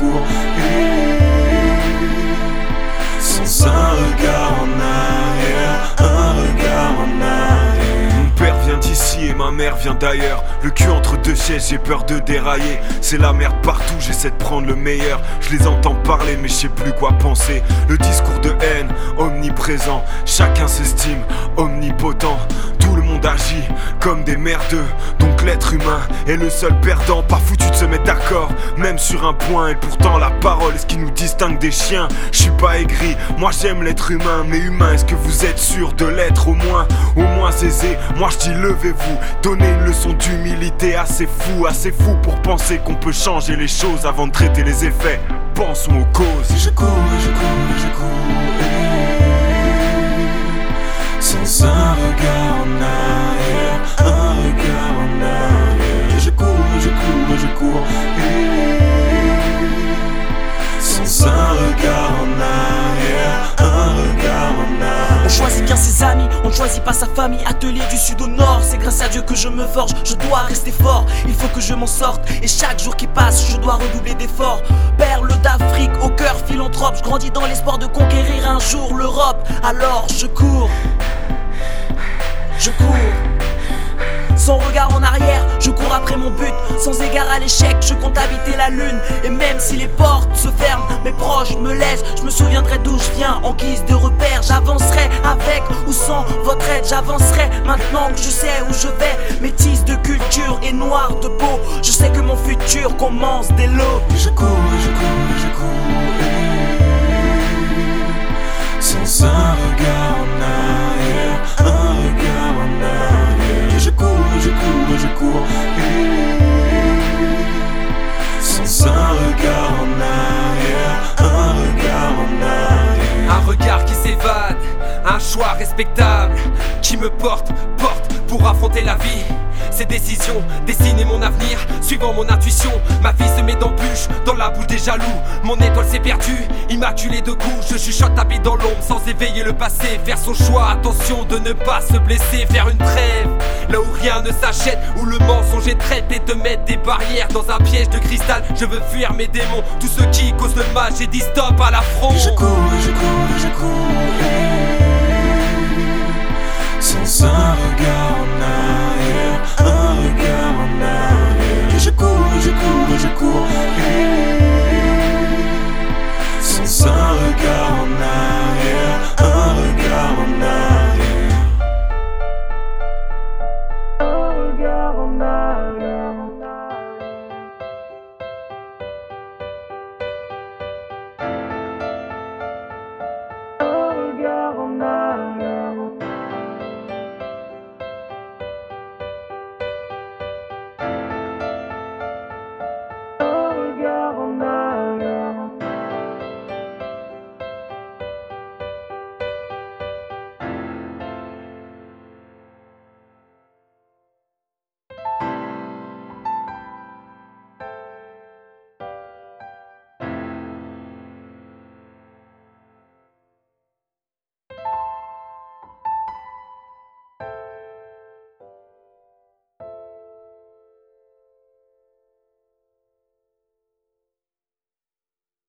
cours. Sans un regard en arrière, un regard en arrière. Mon père vient d'ici et ma mère vient d'ailleurs. Le cul entre deux chaises, j'ai peur de dérailler. C'est la merde partout, j'essaie de prendre le meilleur. Je les entends parler mais je sais plus quoi penser. Le discours de haine, omniprésent. Chacun s'estime omnipotent. Tout le monde agit comme des merdeux. Donc l'être humain est le seul perdant. Pas foutu de se mettre d'accord, même sur un point. Et pourtant la parole est ce qui nous distingue des chiens. Je suis pas aigri, moi j'aime l'être humain. Mais humain, est-ce que vous êtes sûr de l'être au moins aisé? Moi je dis levez-vous, donnez une leçon d'humilité. Assez fou pour penser qu'on peut changer les choses avant de traiter les effets. Pensons aux causes. Je cours, je cours, je cours, sans un regard en arrière, un regard en arrière. Je cours, je cours, je cours, sans un regard en arrière, un regard en arrière. On choisit bien ses amis, on ne choisit pas sa famille. Atelier du sud au nord, c'est grâce à Dieu que je me forge. Je dois rester fort, il faut que je m'en sorte. Et chaque jour qui passe, je dois redoubler d'efforts. Perle d'Afrique, au cœur philanthrope. Je grandis dans l'espoir de conquérir un jour l'Europe. Alors je cours, je cours. Sans regard en arrière, je cours après mon but. Sans égard à l'échec, je compte habiter la lune. Et même si les portes se ferment, mes proches me laissent, je me souviendrai d'où je viens en guise de repère. J'avancerai avec ou sans votre aide. J'avancerai maintenant que je sais où je vais. Métisse de culture et noir de peau. Je sais que mon futur commence dès l'aube. Je cours, je cours, je cours, sans un regard en arrière, un regard en arrière. Je cours, je cours, je cours, sans un regard en arrière, un regard en arrière. Un regard qui s'évade, un choix respectable qui me porte pour affronter la vie. Ces décisions dessiner mon avenir, suivant mon intuition. Ma vie se met d'embûches dans la boue des jaloux. Mon étoile s'est perdue, immaculée de coups. Je chuchote tapis dans l'ombre sans éveiller le passé. Faire son choix, attention de ne pas se blesser. Faire une trêve, là où rien ne s'achète, où le mensonge est traité de mettre des barrières dans un piège de cristal. Je veux fuir mes démons, tous ceux qui causent le mal. J'ai dit stop à l'affront. Je cours, je cours, je cours, sans un regard en arrière, un regard en arrière. Je cours, je cours, je cours,